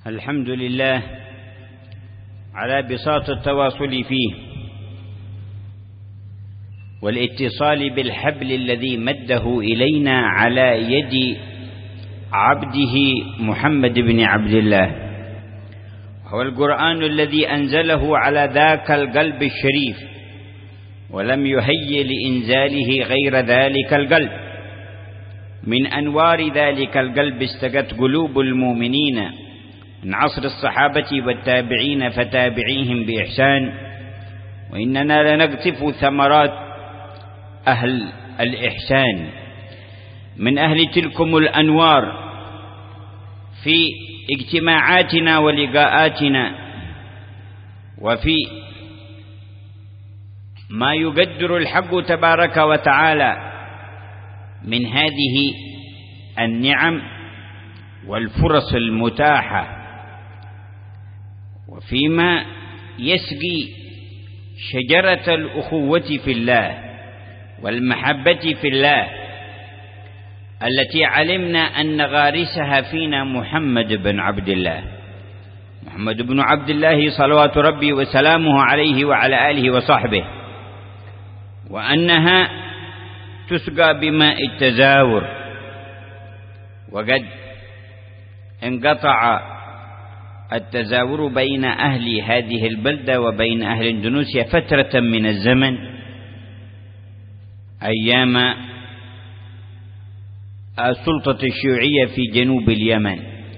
الحمد لله على بساط التواصل فيه والاتصال بالحبل الذي مده إلينا على يد عبده محمد بن عبد الله، هو القرآن الذي أنزله على ذاك القلب الشريف ولم يهيئ لإنزاله غير ذلك القلب. من أنوار ذلك القلب استقت قلوب المؤمنين من عصر الصحابة والتابعين فتابعيهم بإحسان، وإننا لنقطف ثمرات أهل الإحسان من أهل تلكم الأنوار في اجتماعاتنا ولقاءاتنا، وفي ما يقدر الحق تبارك وتعالى من هذه النعم والفرص المتاحة، وفيما يسقي شجرة الأخوة في الله والمحبة في الله التي علمنا أن غارسها فينا محمد بن عبد الله، محمد بن عبد الله صلوات ربي وسلامه عليه وعلى آله وصحبه، وأنها تسقى بماء التزاور. وقد انقطع التزاور بين أهل هذه البلدة وبين أهل اندونيسيا فترة من الزمن أيام السلطة الشيوعية في جنوب اليمن،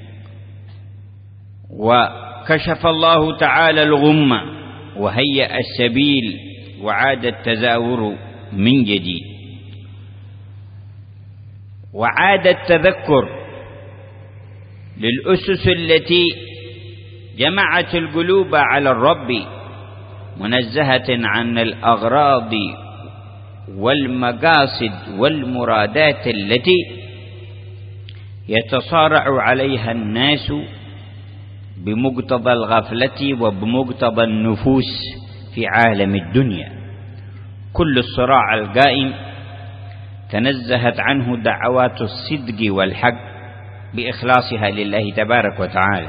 وكشف الله تعالى الغمة وهيأ السبيل وعاد التزاور من جديد، وعاد التذكر للأسس التي جمعت القلوب على الرب منزهة عن الأغراض والمقاصد والمرادات التي يتصارع عليها الناس بمقتضى الغفلة وبمقتضى النفوس في عالم الدنيا. كل الصراع القائم تنزهت عنه دعوات الصدق والحق بإخلاصها لله تبارك وتعالى،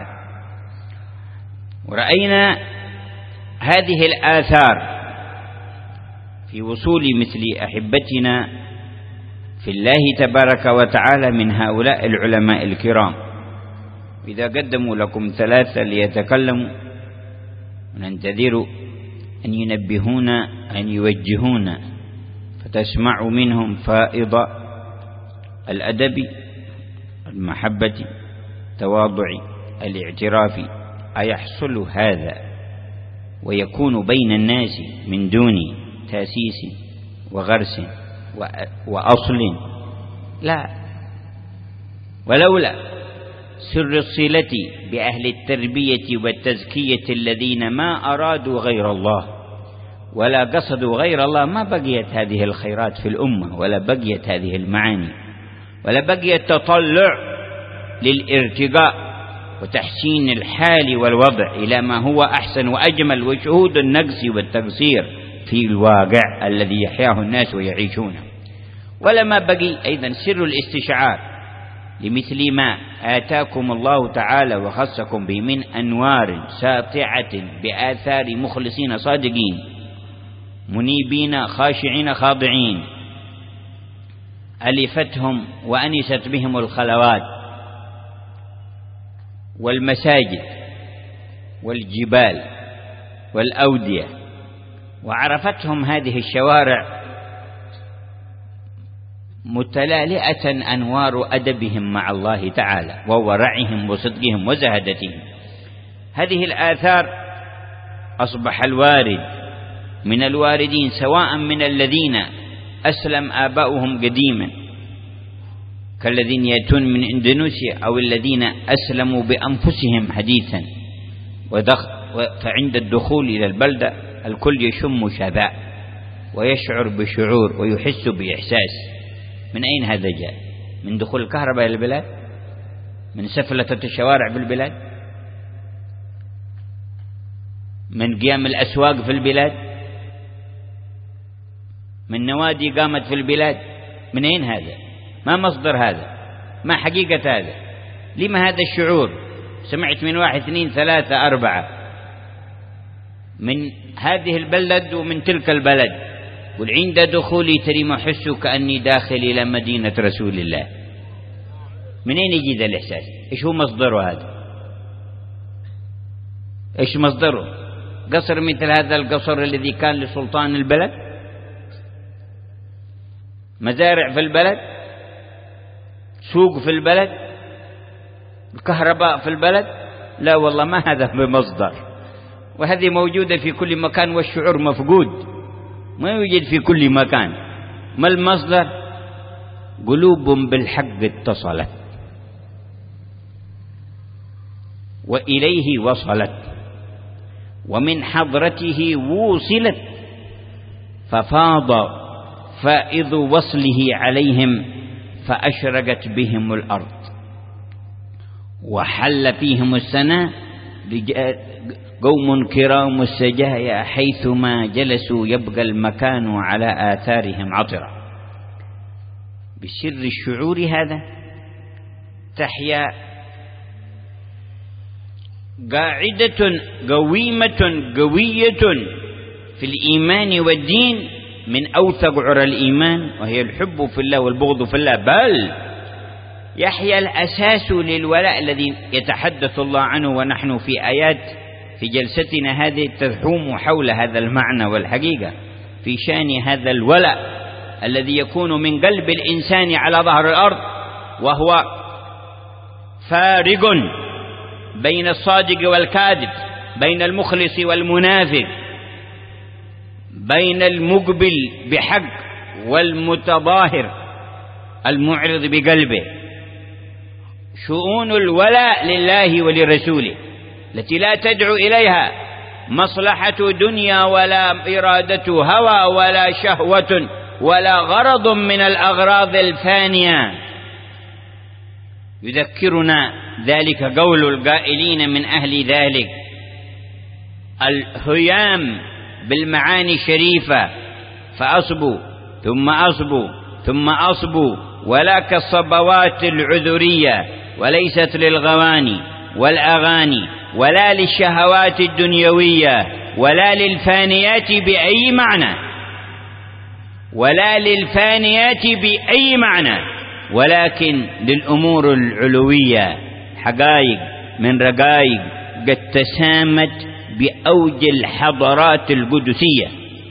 ورأينا هذه الآثار في وصول مثل أحبتنا في الله تبارك وتعالى من هؤلاء العلماء الكرام. إذا قدموا لكم ثلاثة ليتكلموا وننتظر أن ينبهونا أن يوجهونا، فتسمعوا منهم فائض الأدب، المحبة، تواضع، الاعتراف. أيحصل هذا ويكون بين الناس من دون تأسيس وغرس وأصل؟ لا، ولولا سر الصلة بأهل التربية والتزكية الذين ما أرادوا غير الله ولا قصدوا غير الله ما بقيت هذه الخيرات في الأمة، ولا بقيت هذه المعاني، ولا بقي التطلع للارتقاء وتحسين الحال والوضع إلى ما هو أحسن وأجمل، وشهود النقص والتقصير في الواقع الذي يحياه الناس ويعيشونه. ولما بقي أيضا سر الاستشعار لمثل ما آتاكم الله تعالى وخصكم به من أنوار ساطعة بآثار مخلصين صادقين منيبين خاشعين خاضعين، ألفتهم وأنست بهم الخلوات والمساجد والجبال والأودية، وعرفتهم هذه الشوارع متلالئة أنوار أدبهم مع الله تعالى وورعهم وصدقهم وزهدتهم. هذه الآثار أصبح الوارد من الواردين، سواء من الذين أسلم آباؤهم قديما كالذين يأتون من إندونيسيا، أو الذين أسلموا بأنفسهم حديثا، فعند الدخول إلى البلدة الكل يشم شذاء ويشعر بشعور ويحس بإحساس. من أين هذا جاء؟ من دخول الكهرباء إلى البلاد؟ من سفلة الشوارع في البلاد؟ من قيام الأسواق في البلاد؟ من نوادي قامت في البلاد؟ من أين هذا؟ ما مصدر هذا؟ ما حقيقة هذا؟ لما هذا الشعور سمعت من 1 2 3 4 من هذه البلد ومن تلك البلد، وعند دخولي تريم أحس كأني داخل إلى مدينة رسول الله. منين يجي ذا الإحساس؟ إيش هو مصدره هذا؟ إيش مصدره؟ قصر مثل هذا القصر الذي كان لسلطان البلد؟ مزارع في البلد؟ سوق في البلد؟ الكهرباء في البلد؟ لا والله، ما هذا بمصدر، وهذه موجودة في كل مكان، والشعور مفقود، ما يوجد في كل مكان. ما المصدر؟ قلوب بالحق اتصلت وإليه وصلت ومن حضرته وصلت، ففاض فائض وصله عليهم، فأشرقت بهم الأرض وحل فيهم السنة. قوم كرام السجايا حيثما جلسوا يبقى المكان على آثارهم عطرا. بسر الشعور هذا تحيا قاعدة قويمة قوية في الإيمان والدين من أوثق عرى الإيمان، وهي الحب في الله والبغض في الله، بل يحيا الأساس للولاء الذي يتحدث الله عنه، ونحن في آيات في جلستنا هذه تحوم حول هذا المعنى والحقيقة في شان هذا الولاء الذي يكون من قلب الإنسان على ظهر الأرض، وهو فارق بين الصادق والكاذب، بين المخلص والمنافق، بين المقبل بحق والمتظاهر المعرض بقلبه. شؤون الولاء لله ولرسوله التي لا تدعو إليها مصلحة دنيا ولا إرادة هوى ولا شهوة ولا غرض من الأغراض الفانية. يذكرنا ذلك قول القائلين من أهل ذلك: الهيام بالمعاني الشريفة، فأصبوا ثم أصبوا ثم أصبوا، ولا كالصبوات العذرية، وليست للغواني والأغاني ولا للشهوات الدنيوية ولا للفانيات بأي معنى، ولا للفانيات بأي معنى، ولكن للأمور العلوية، حقائق من رقائق قد تسامت بأوج الحضارات القدسية.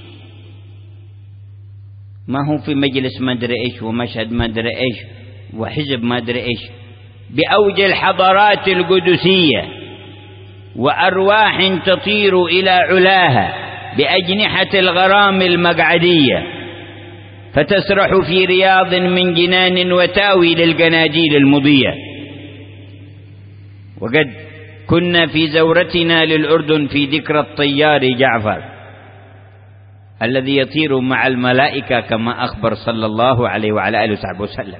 ما هو في مجلس ما أدري إيش ومشهد ما أدري إيش وحزب ما أدري إيش، بأوج الحضارات القدسية، وأرواح تطير إلى علاها بأجنحة الغرام المقعدية، فتسرح في رياض من جنان وتاوي للقناديل المضية. وقد كنا في زورتنا للأردن في ذكرى الطيار جعفر الذي يطير مع الملائكة كما أخبر صلى الله عليه وعلى آله وصحبه وسلم.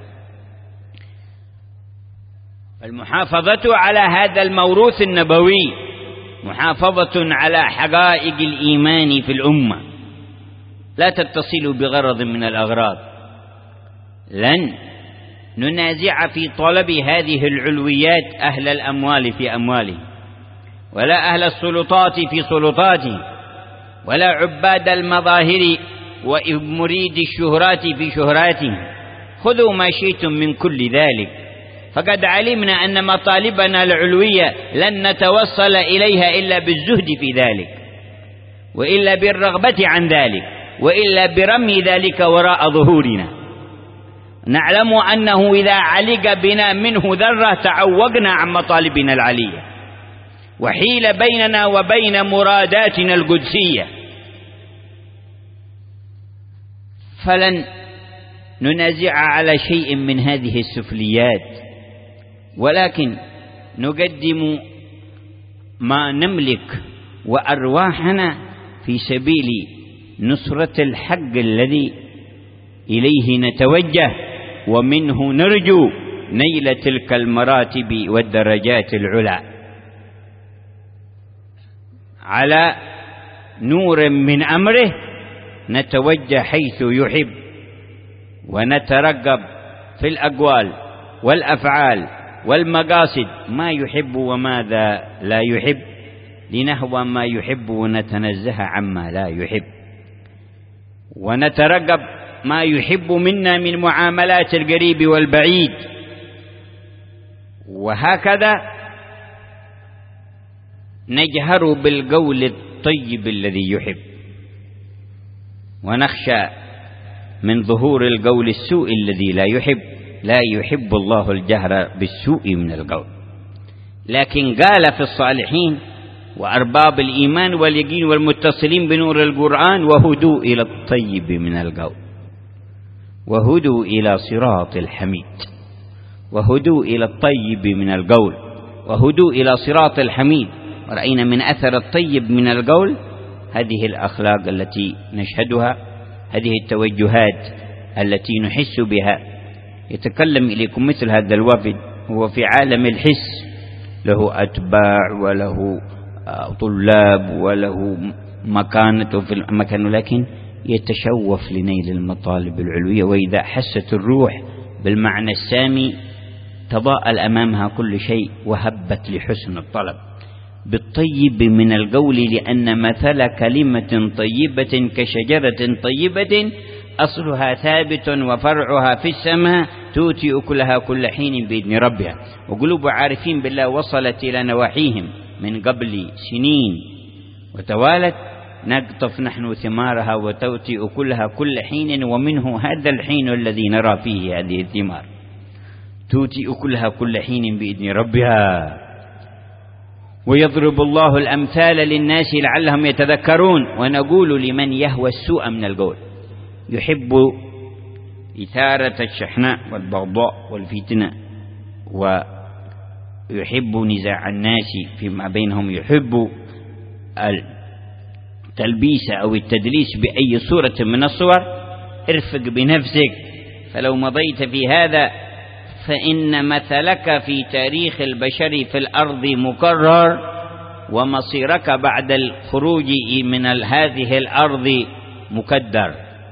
المحافظة على هذا الموروث النبوي محافظة على حقائق الإيمان في الأمة، لا تتصل بغرض من الأغراض. لن ننازع في طلب هذه العلويات أهل الأموال في أموالهم، ولا أهل السلطات في سلطاتهم، ولا عباد المظاهر ومريد الشهرات في شهراتهم. خذوا ما شئتم من كل ذلك، فقد علمنا أن مطالبنا العلوية لن نتوصل إليها إلا بالزهد في ذلك، وإلا بالرغبة عن ذلك، وإلا برمي ذلك وراء ظهورنا. نعلم أنه إذا علق بنا منه ذرة تعوقنا عن مطالبنا العلية، وحيل بيننا وبين مراداتنا القدسية. فلن ننازع على شيء من هذه السفليات، ولكن نقدم ما نملك وأرواحنا في سبيل نصرة الحق الذي إليه نتوجه، ومنه نرجو نيل تلك المراتب والدرجات العلى. على نور من أمره نتوجه حيث يحب، ونترقب في الأقوال والأفعال والمقاصد ما يحب وماذا لا يحب، لنهوى ما يحب ونتنزه عما لا يحب، ونترقب ما يحب منا من معاملات القريب والبعيد، وهكذا نجهر بالقول الطيب الذي يحب، ونخشى من ظهور القول السوء الذي لا يحب. لا يحب الله الجهر بالسوء من القول، لكن قال في الصالحين وأرباب الإيمان واليقين والمتصلين بنور القرآن: وهدوا إلى الطيب من القول، وهدوا إلى صراط الحميد، وهدوا إلى الطيب من القول، وهدوا إلى صراط الحميد. ورأينا من أثر الطيب من القول هذه الأخلاق التي نشهدها، هذه التوجهات التي نحس بها. يتكلم إليكم مثل هذا الوفد، هو في عالم الحس، له أتباع وله طلاب وله مكانته في المكان، لكن يتشوف لنيل المطالب العلوية. وإذا حست الروح بالمعنى السامي تضاءل أمامها كل شيء وهبت لحسن الطلب. بالطيب من القول، لأن مثل كلمة طيبة كشجرة طيبة أصلها ثابت وفرعها في السماء تؤتي أكلها كل حين بإذن ربها. وقلوب عارفين بالله وصلت إلى نواحيهم من قبل سنين وتوالت، نقطف نحن ثمارها وتؤتي أكلها كل حين، ومنه هذا الحين الذي نرى فيه هذه الثمار، تؤتي أكلها كل حين بإذن ربها. ويضرب الله الأمثال للناس لعلهم يتذكرون. ونقول لمن يهوى السوء من القول، يحب إثارة الشحناء والبغضاء والفتنة، ويحب نزاع الناس فيما بينهم، يحب التلبيس أو التدليس بأي صورة من الصور، ارفق بنفسك. فلو مضيت في هذا فإن مثلك في تاريخ البشر في الأرض مكرر، ومصيرك بعد الخروج من هذه الأرض مكدر.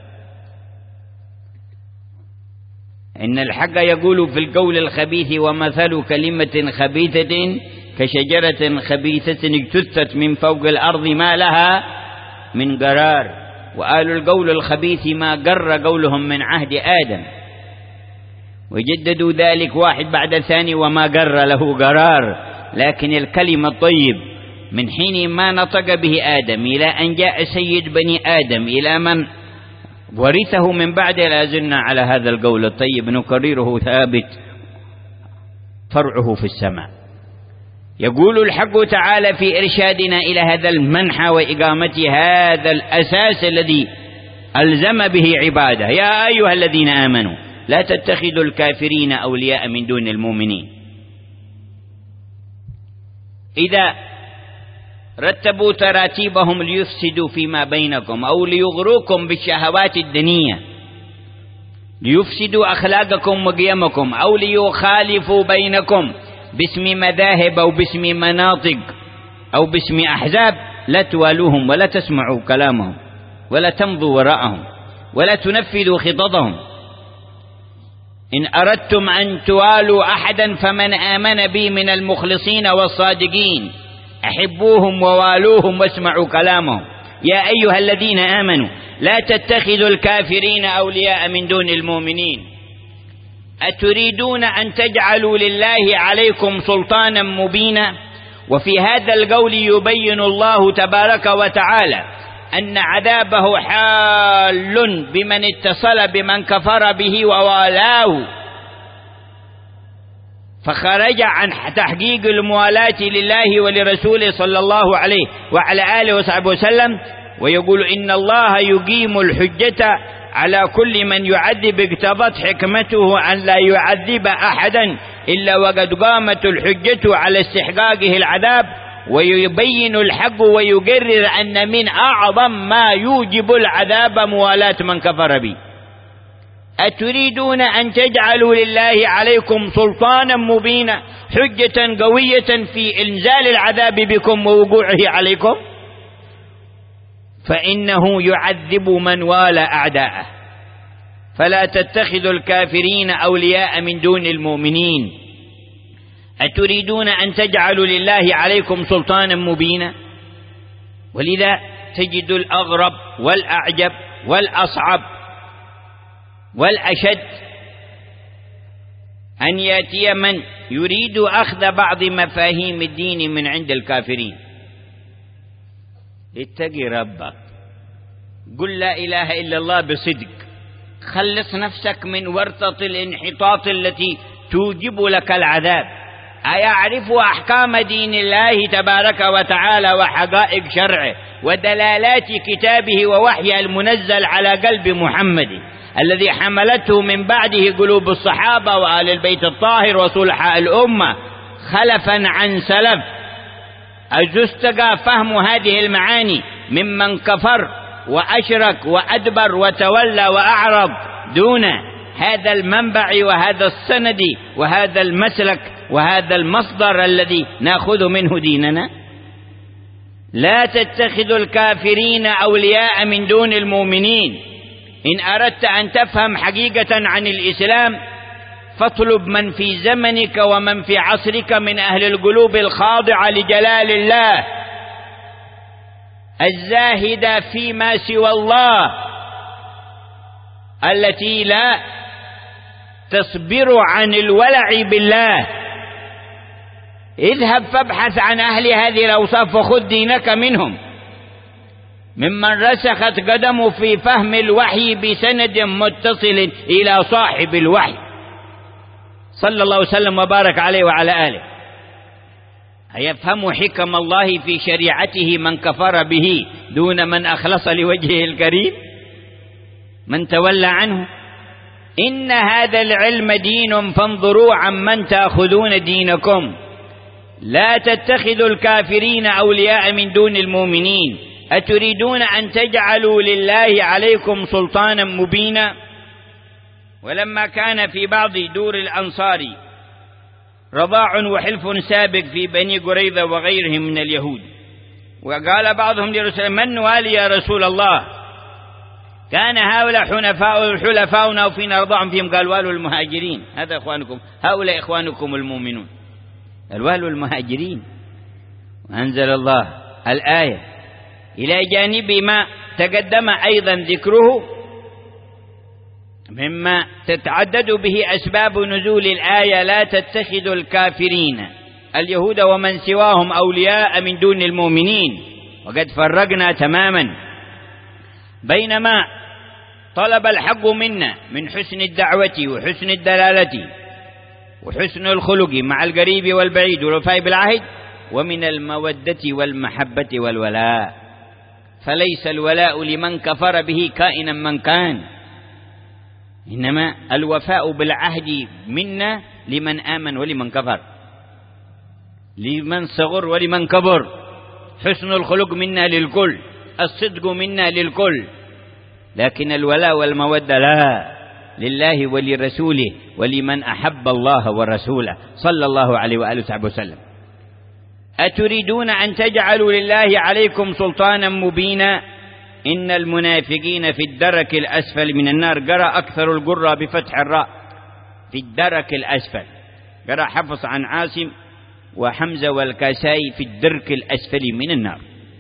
إن الحق يقول في القول الخبيث: ومثل كلمة خبيثة كشجرة خبيثة اجتثت من فوق الأرض ما لها من قرار. وآل القول الخبيث ما قر قولهم من عهد آدم، وجددوا ذلك واحد بعد الثاني وما قر له قرار. لكن الكلمة الطيب من حين ما نطق به آدم إلى أن جاء سيد بني آدم إلى من ورثه من بعد، لا زلنا على هذا القول الطيب نكرره ثابت فرعه في السماء. يقول الحق تعالى في إرشادنا إلى هذا المنحى وإقامة هذا الأساس الذي ألزم به عباده: يا أيها الذين آمنوا لا تتخذوا الكافرين أولياء من دون المؤمنين. إذا رتبوا تراتيبهم ليفسدوا فيما بينكم أو ليغروكم بالشهوات الدنية، ليفسدوا أخلاقكم وقيمكم، أو ليخالفوا بينكم باسم مذاهب أو باسم مناطق أو باسم أحزاب، لا توالوهم ولا تسمعوا كلامهم ولا تمضوا وراءهم ولا تنفذوا خططهم. إن أردتم أن توالوا أحدا فمن آمن بي من المخلصين والصادقين أحبوهم ووالوهم واسمعوا كلامهم. يا أيها الذين آمنوا لا تتخذوا الكافرين أولياء من دون المؤمنين. أتريدون أن تجعلوا لله عليكم سلطانا مبينا؟ وفي هذا القول يبين الله تبارك وتعالى أن عذابه حال بمن اتصل بمن كفر به ووالاه، فخرج عن تحقيق الموالاة لله ولرسوله صلى الله عليه وعلى آله وصحبه وسلم. ويقول: إن الله يقيم الحجة على كل من يعذب، اقتضت حكمته أن لا يعذب أحدا إلا وقد قامت الحجة على استحقاقه العذاب. ويبين الحق ويقرر أن من أعظم ما يوجب العذاب موالاة من كفر به. أتريدون أن تجعلوا لله عليكم سلطانا مبينا، حجة قوية في إنزال العذاب بكم ووقوعه عليكم؟ فإنه يعذب من والى أعداءه. فلا تتخذوا الكافرين أولياء من دون المؤمنين. أتريدون أن تجعلوا لله عليكم سلطانا مبينا؟ ولذا تجد الأغرب والأعجب والأصعب والأشد أن يأتي من يريد أخذ بعض مفاهيم الدين من عند الكافرين. اتقي ربك، قل لا إله إلا الله بصدق، خلص نفسك من ورطة الانحطاط التي توجب لك العذاب. أيعرف أحكام دين الله تبارك وتعالى وحقائق شرعه ودلالات كتابه ووحيه المنزل على قلب محمد الذي حملته من بعده قلوب الصحابة وآل البيت الطاهر وصلحاء الأمة خلفا عن سلف. أجستقى فهم هذه المعاني ممن كفر وأشرك وأدبر وتولى وأعرض دون هذا المنبع وهذا السند وهذا المسلك وهذا المصدر الذي نأخذ منه ديننا. لا تتخذوا الكافرين أولياء من دون المؤمنين. إن أردت أن تفهم حقيقة عن الإسلام فاطلب من في زمنك ومن في عصرك من أهل القلوب الخاضعة لجلال الله الزاهدة فيما سوى الله التي لا تصبر عن الولع بالله. اذهب فابحث عن أهل هذه الأوصاف وخذ دينك منهم، ممن رسخت قدمه في فهم الوحي بسند متصل إلى صاحب الوحي صلى الله وسلم وبارك عليه وعلى آله. أيفهم حكم الله في شريعته من كفر به دون من أخلص لوجهه الكريم، من تولى عنه؟ إن هذا العلم دين فانظروا عمن تأخذون دينكم. لا تتخذوا الكافرين أولياء من دون المؤمنين. أتريدون أن تجعلوا لله عليكم سلطانا مبينا؟ ولما كان في بعض دور الأنصار رضاع وحلف سابق في بني قريظة وغيرهم من اليهود، وقال بعضهم لرسول من والي يا رسول الله؟ كان هؤلاء حلفاؤنا وفينا رضاع فيهم، قال والوا المهاجرين، هذا إخوانكم، هؤلاء إخوانكم المؤمنون، الوالوا المهاجرين. وأنزل الله الآية إلى جانب ما تقدم أيضا ذكره مما تتعدد به أسباب نزول الآية: لا تتخذوا الكافرين اليهود ومن سواهم أولياء من دون المؤمنين. وقد فرقنا تماما بين ما طلب الحق منا من حسن الدعوة وحسن الدلالة وحسن الخلق مع القريب والبعيد والوفاء بالعهد، ومن المودة والمحبة والولاء. فليس الولاء لمن كفر به كائنا من كان، إنما الوفاء بالعهد منا لمن آمن ولمن كفر، لمن صغر ولمن كبر. حسن الخلق منا للكل، الصدق منا للكل، لكن الولاء والمودة لا، لله ولرسوله ولمن أحب الله ورسوله صلى الله عليه وآله وصحبه وسلم. أتريدون أن تجعلوا لله عليكم سلطانا مبينا؟ إن المنافقين في الدرك الأسفل من النار. قرأ أكثر القراء بفتح الراء في الدرك الأسفل، قرأ حفص عن عاصم وحمزة والكسائي في الدرك الأسفل من النار.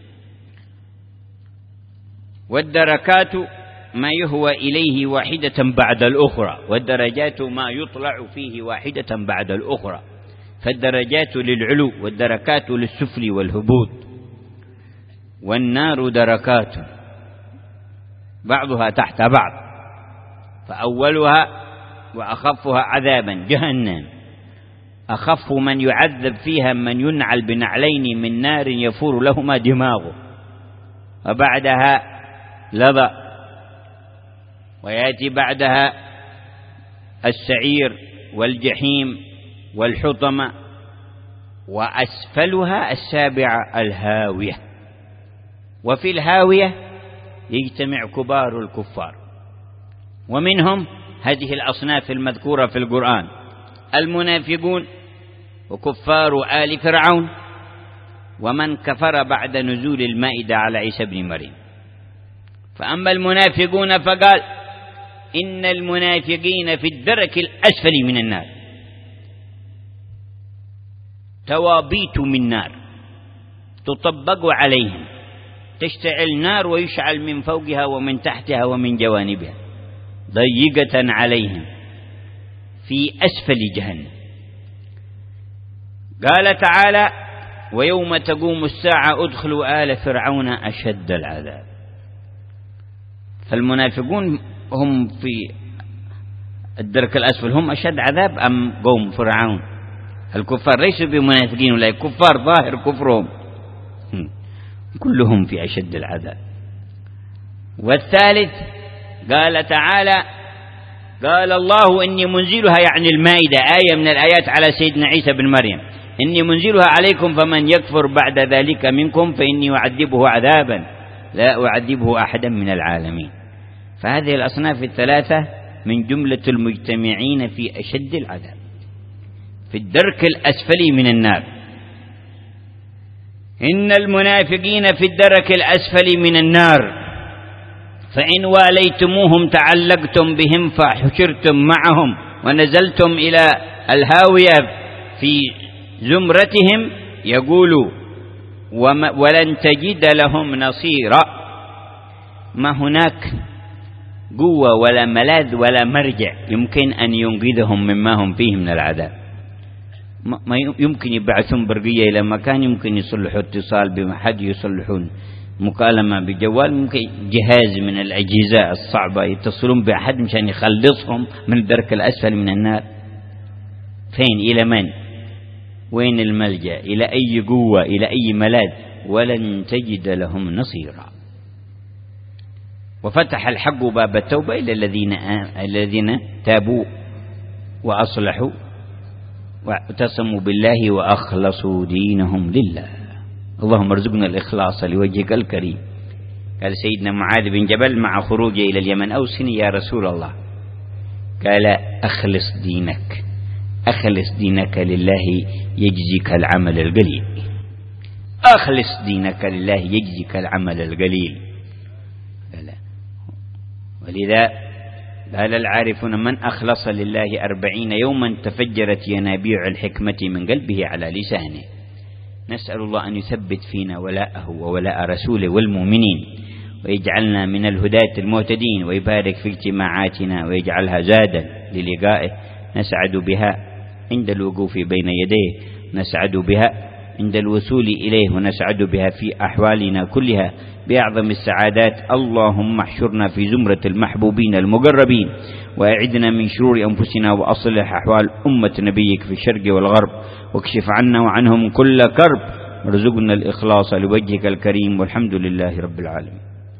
والدركات ما يهوى إليه واحدة بعد الأخرى، والدرجات ما يطلع فيه واحدة بعد الأخرى. فالدرجات للعلو والدركات للسفل والهبوط. والنار دركات بعضها تحت بعض، فأولها وأخفها عذابا جهنم، أخف من يعذب فيها من ينعل بنعلين من نار يفور لهما دماغه، وبعدها لظى، ويأتي بعدها السعير والجحيم والحطمة، وأسفلها السابعة الهاوية. وفي الهاوية يجتمع كبار الكفار، ومنهم هذه الأصناف المذكورة في القرآن: المنافقون وكفار آل فرعون ومن كفر بعد نزول المائدة على عيسى بن مريم. فأما المنافقون فقال: إن المنافقين في الدرك الأسفل من النار. توابيت من نار تطبق عليهم، تشتعل نار ويشعل من فوقها ومن تحتها ومن جوانبها، ضيقة عليهم في أسفل جهنم. قال تعالى: ويوم تقوم الساعة أدخلوا آل فرعون أشد العذاب. فالمنافقون هم في الدرك الأسفل، هم أشد عذاب أم قوم فرعون؟ الكفار ليسوا بمنافقين ولا كفار، ظاهر كفرهم كلهم في أشد العذاب. والثالث قال تعالى: قال الله إني منزلها، يعني المائدة، آية من الآيات على سيدنا عيسى بن مريم، إني منزلها عليكم فمن يكفر بعد ذلك منكم فإني أعذبه عذابا لا أعذبه أحدا من العالمين. فهذه الأصناف الثلاثة من جملة المجتمعين في أشد العذاب، في الدرك الأسفل من النار. إن المنافقين في الدرك الأسفل من النار، فإن واليتموهم تعلقتم بهم فحشرتم معهم ونزلتم إلى الهاوية في زمرتهم، يقولوا ولن تجد لهم نصيرا. ما هناك قوة ولا ملاذ ولا مرجع يمكن أن ينقذهم مما هم فيه من العذاب. ما يمكن يبعثون برقية إلى مكان، يمكن يصلحوا اتصال بمحد، يصلحون مكالمة بجوال، ممكن جهاز من الأجهزة الصعبة يتصلون بأحد مشان يخلصهم من الدرك الأسفل من النار. فين؟ إلى من؟ وين الملجأ؟ إلى أي قوة؟ إلى أي ملاذ؟ ولن تجد لهم نصيرا. وفتح الحق باب التوبة إلى الذين تابوا وأصلحوا واعتصموا بالله وأخلصوا دينهم لله. اللهم ارزقنا الإخلاص لوجهك الكريم. قال سيدنا معاذ بن جبل مع خروجه إلى اليمن: أوصني يا رسول الله. قال: أخلص دينك لله يجزيك العمل القليل. أخلص دينك لله يجزيك العمل القليل. ولذا قال العارفون: من أخلص لله 40 يوما تفجرت ينابيع الحكمة من قلبه على لسانه. نسأل الله أن يثبت فينا ولاءه وولاء رسوله والمؤمنين، ويجعلنا من الهداة المهتدين، ويبارك في اجتماعاتنا ويجعلها زادا للقائه نسعد بها عند الوقوف بين يديه، نسعد بها عند الوصول إليه، ونسعد بها في أحوالنا كلها بأعظم السعادات. اللهم احشرنا في زمرة المحبوبين المقربين، وأعدنا من شرور أنفسنا، وأصلح أحوال أمة نبيك في الشرق والغرب، واكشف عنا وعنهم كل كرب، وارزقنا الإخلاص لوجهك الكريم، والحمد لله رب العالمين.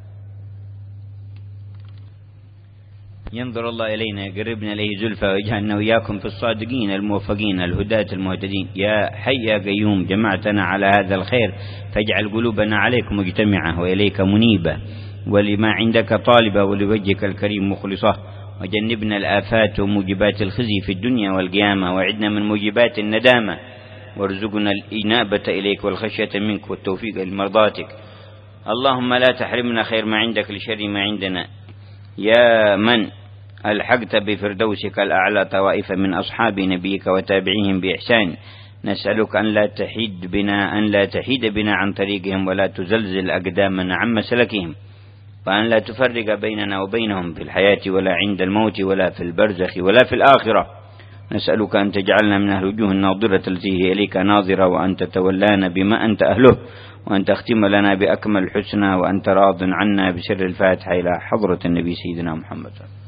ينظر الله إلينا يقربنا إليه زلفى، ويجعلنا وإياكم في الصادقين الموفقين الهداة المهتدين. يا حي يا قيوم، جمعتنا على هذا الخير، فاجعل قلوبنا عليك مجتمعة وإليك منيبة، ولما عندك طالبة، ولوجهك الكريم مخلصة. وجنبنا الآفات وموجبات الخزي في الدنيا والقيامة، وعدنا من موجبات الندامة، وارزقنا الإنابة إليك والخشية منك والتوفيق لمرضاتك. اللهم لا تحرمنا خير ما عندك لشر ما عندنا، يا من ألحقت بفردوسك الأعلى طوائف من أصحاب نبيك وتابعيهم بإحسان. نسألك أن لا تحيد بنا عن طريقهم، ولا تزلزل أقدامنا عن مسلكهم، وأن لا تفرق بيننا وبينهم في الحياة ولا عند الموت ولا في البرزخ ولا في الآخرة. نسألك أن تجعلنا من أهل الوجوه الناظرة التي هي إليك ناظرة، وأن تتولانا بما أنت أهله، وأن تختم لنا بأكمل الحسنى، وأن تراض عنا بسر الفاتحة إلى حضرة النبي سيدنا محمد.